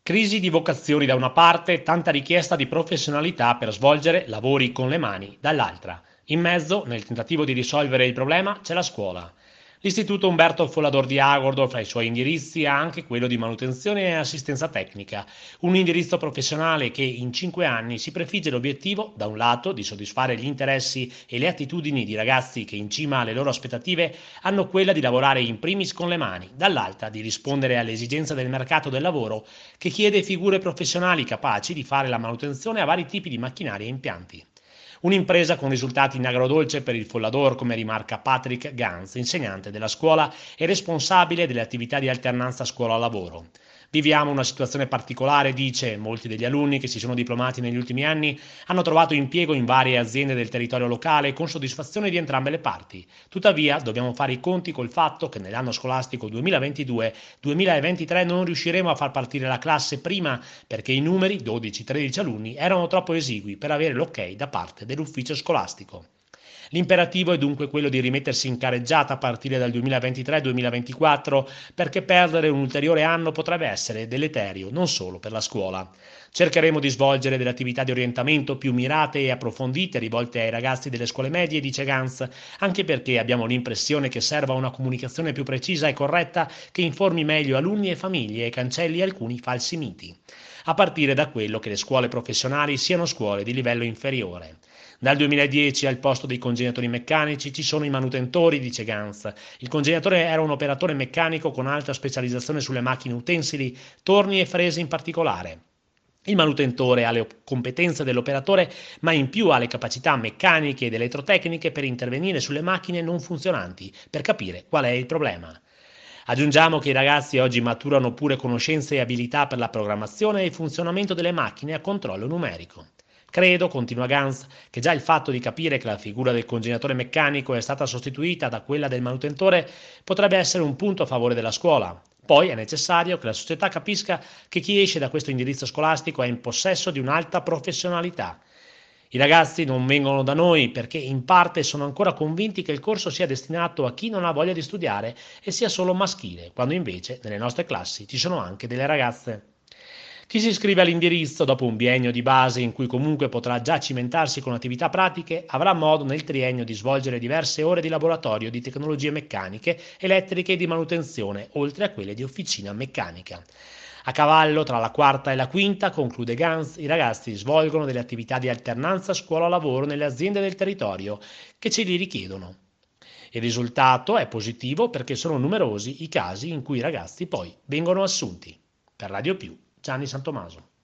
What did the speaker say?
Crisi di vocazioni da una parte, tanta richiesta di professionalità per svolgere lavori con le mani dall'altra. In mezzo, nel tentativo di risolvere il problema, c'è la scuola. L'Istituto Umberto Follador di Agordo, fra i suoi indirizzi, ha anche quello di manutenzione e assistenza tecnica, un indirizzo professionale che in 5 anni si prefigge l'obiettivo, da un lato, di soddisfare gli interessi e le attitudini di ragazzi che in cima alle loro aspettative hanno quella di lavorare in primis con le mani, dall'altra di rispondere alle esigenze del mercato del lavoro che chiede figure professionali capaci di fare la manutenzione a vari tipi di macchinari e impianti. Un'impresa con risultati in agrodolce per il Follador, come rimarca Patrick Ganz, insegnante della scuola e responsabile delle attività di alternanza scuola-lavoro. Viviamo una situazione particolare, dice, molti degli alunni che si sono diplomati negli ultimi anni hanno trovato impiego in varie aziende del territorio locale con soddisfazione di entrambe le parti. Tuttavia, dobbiamo fare i conti col fatto che nell'anno scolastico 2022-2023 non riusciremo a far partire la classe prima perché i numeri, 12-13 alunni, erano troppo esigui per avere l'ok da parte dell'ufficio scolastico. L'imperativo è dunque quello di rimettersi in carreggiata a partire dal 2023-2024 perché perdere un ulteriore anno potrebbe essere deleterio non solo per la scuola. Cercheremo di svolgere delle attività di orientamento più mirate e approfondite rivolte ai ragazzi delle scuole medie, dice Ganz, anche perché abbiamo l'impressione che serva una comunicazione più precisa e corretta che informi meglio alunni e famiglie e cancelli alcuni falsi miti, a partire da quello che le scuole professionali siano scuole di livello inferiore. Dal 2010 al posto dei congegnatori meccanici ci sono i manutentori, dice Ganz. Il congegnatore era un operatore meccanico con alta specializzazione sulle macchine utensili, torni e frese in particolare. Il manutentore ha le competenze dell'operatore, ma in più ha le capacità meccaniche ed elettrotecniche per intervenire sulle macchine non funzionanti, per capire qual è il problema. Aggiungiamo che i ragazzi oggi maturano pure conoscenze e abilità per la programmazione e il funzionamento delle macchine a controllo numerico. Credo, continua Ganz, che già il fatto di capire che la figura del congegnatore meccanico è stata sostituita da quella del manutentore potrebbe essere un punto a favore della scuola. Poi è necessario che la società capisca che chi esce da questo indirizzo scolastico è in possesso di un'alta professionalità. I ragazzi non vengono da noi perché in parte sono ancora convinti che il corso sia destinato a chi non ha voglia di studiare e sia solo maschile, quando invece nelle nostre classi ci sono anche delle ragazze. Chi si iscrive all'indirizzo dopo un biennio di base in cui comunque potrà già cimentarsi con attività pratiche avrà modo nel triennio di svolgere diverse ore di laboratorio di tecnologie meccaniche, elettriche e di manutenzione, oltre a quelle di officina meccanica. A cavallo tra la quarta e la quinta, conclude Ganz, i ragazzi svolgono delle attività di alternanza scuola-lavoro nelle aziende del territorio che ce li richiedono. Il risultato è positivo perché sono numerosi i casi in cui i ragazzi poi vengono assunti. Per Radio Più, Gianni Santomaso.